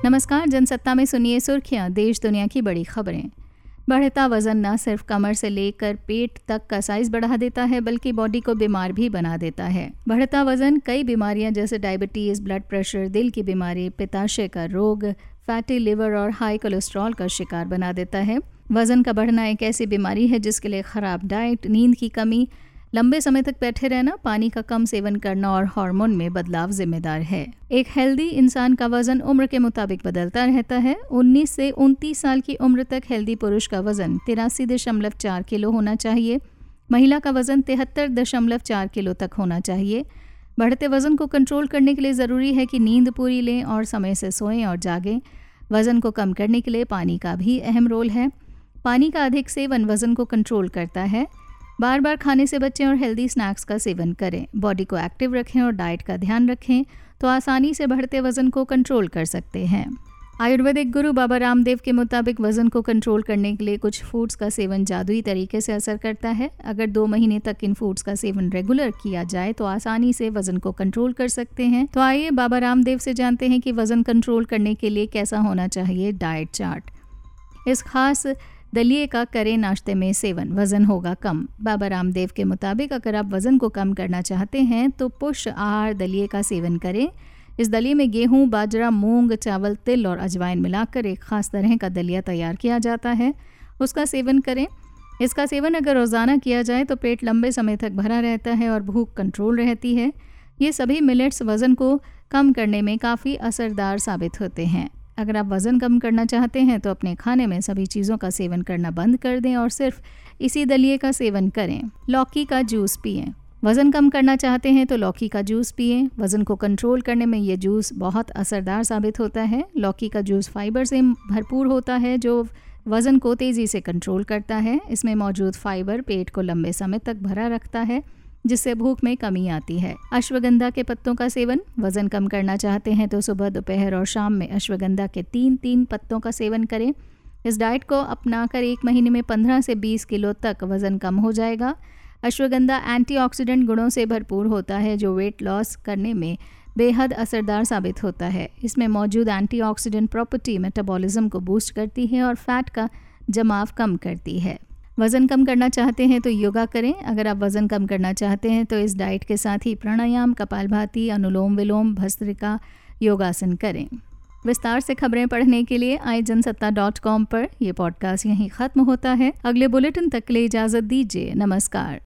नमस्कार, जनसत्ता में सुनिए सुर्खियां, देश दुनिया की बड़ी खबरें। बढ़ता वजन न सिर्फ कमर से लेकर पेट तक का साइज बढ़ा देता है बल्कि बॉडी को बीमार भी बना देता है। बढ़ता वजन कई बीमारियां जैसे डायबिटीज, ब्लड प्रेशर, दिल की बीमारी, पित्ताशय का रोग, फैटी लिवर और हाई कोलेस्ट्रॉल का शिकार बना देता है। वजन का बढ़ना एक ऐसी बीमारी है जिसके लिए खराब डाइट, नींद की कमी, लंबे समय तक बैठे रहना, पानी का कम सेवन करना और हार्मोन में बदलाव जिम्मेदार है। एक हेल्दी इंसान का वजन उम्र के मुताबिक बदलता रहता है। 19 से 29 साल की उम्र तक हेल्दी पुरुष का वजन 83.4 किलो होना चाहिए। महिला का वजन 73.4 किलो तक होना चाहिए। बढ़ते वजन को कंट्रोल करने के लिए ज़रूरी है कि नींद पूरी लें और समय से सोएं और जागें। वजन को कम करने के लिए पानी का भी अहम रोल है। पानी का अधिक सेवन वजन को कंट्रोल करता है। बार बार खाने से बचें और हेल्दी स्नैक्स का सेवन करें। बॉडी को एक्टिव रखें और डाइट का ध्यान रखें तो आसानी से बढ़ते वजन को कंट्रोल कर सकते हैं। आयुर्वेदिक गुरु बाबा रामदेव के मुताबिक वजन को कंट्रोल करने के लिए कुछ फूड्स का सेवन जादुई तरीके से असर करता है। अगर 2 महीने तक इन फूड्स का सेवन रेगुलर किया जाए तो आसानी से वजन को कंट्रोल कर सकते हैं। तो आइए बाबा रामदेव से जानते हैं कि वजन कंट्रोल करने के लिए कैसा होना चाहिए डाइट चार्ट। इस खास दलिए का करें नाश्ते में सेवन, वजन होगा कम। बाबा रामदेव के मुताबिक अगर आप वजन को कम करना चाहते हैं तो पुष्ट आहार दलिए का सेवन करें। इस दलिए में गेहूं, बाजरा, मूंग, चावल, तिल और अजवाइन मिलाकर एक खास तरह का दलिया तैयार किया जाता है, उसका सेवन करें। इसका सेवन अगर रोज़ाना किया जाए तो पेट लंबे समय तक भरा रहता है और भूख कंट्रोल रहती है। ये सभी मिलेट्स वज़न को कम करने में काफ़ी असरदार साबित होते हैं। अगर आप वज़न कम करना चाहते हैं तो अपने खाने में सभी चीज़ों का सेवन करना बंद कर दें और सिर्फ इसी दलिए का सेवन करें। लौकी का जूस पिएं। वज़न कम करना चाहते हैं तो लौकी का जूस पिएं। वज़न को कंट्रोल करने में ये जूस बहुत असरदार साबित होता है। लौकी का जूस फाइबर से भरपूर होता है जो वज़न को तेज़ी से कंट्रोल करता है। इसमें मौजूद फाइबर पेट को लंबे समय तक भरा रखता है जिससे भूख में कमी आती है। अश्वगंधा के पत्तों का सेवन। वज़न कम करना चाहते हैं तो सुबह, दोपहर और शाम में अश्वगंधा के 3 पत्तों का सेवन करें। इस डाइट को अपनाकर 1 महीने में 15 से 20 किलो तक वज़न कम हो जाएगा। अश्वगंधा एंटीऑक्सीडेंट गुणों से भरपूर होता है जो वेट लॉस करने में बेहद असरदार साबित होता है। इसमें मौजूद एंटीऑक्सीडेंट प्रॉपर्टी मेटाबॉलिज्म को बूस्ट करती है और फैट का जमाव कम करती है। वज़न कम करना चाहते हैं तो योगा करें। अगर आप वज़न कम करना चाहते हैं तो इस डाइट के साथ ही प्राणायाम, कपालभाति, अनुलोम विलोम, भस्त्रिका, योगासन करें। विस्तार से खबरें पढ़ने के लिए आए जनसत्ता.com पर। यह पॉडकास्ट यहीं ख़त्म होता है। अगले बुलेटिन तक के लिए इजाज़त दीजिए। नमस्कार।